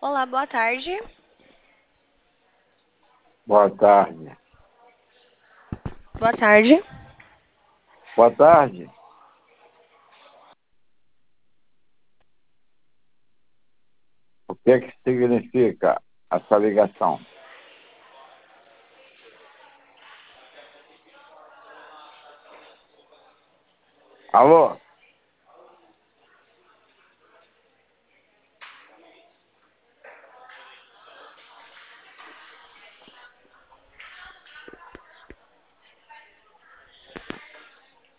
Olá, boa tarde. Boa tarde. Boa tarde. Boa tarde. O que é que significa essa ligação? Alô?